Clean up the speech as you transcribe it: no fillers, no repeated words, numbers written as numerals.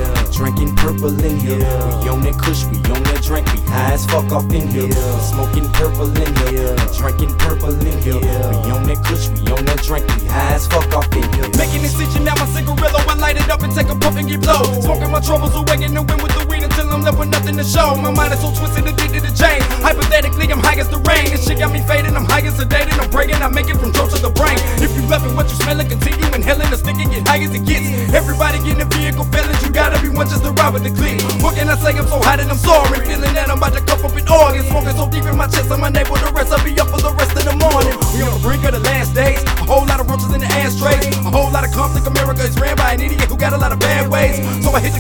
Drinking purple in here. We on that kush, we on that drink. We high as fuck off in here. We smoking purple in here. We drinking purple in here. We on that kush, we on that drink. We high as fuck off in here. Making incision at my cigarillo, I light it up and take a puff and get blow. Smoking my troubles away in the wind with the weed until I'm left with nothing to show. My mind is so twisted, addicted to change. Hypothetically, I'm high as the rain. This shit got me fading, I'm high as sedated. I'm praying, I make it from drugs to the brain. If you loving what you smelling, continue inhaling the stick and get high as it gets. Everybody get in the vehicle feelings, you gotta be one just to ride with the clique. What can I say? I'm so hot and I'm sorry. Feeling that I'm about to cuff up in organs. Smoking so deep in my chest, I'm unable to rest. I'll be up for the rest of the morning. We on the brink of the last days. A whole lot of roaches in the ashtray. A whole lot of conflict. America is ran by an idiot who got a lot of bad ways. So I hit the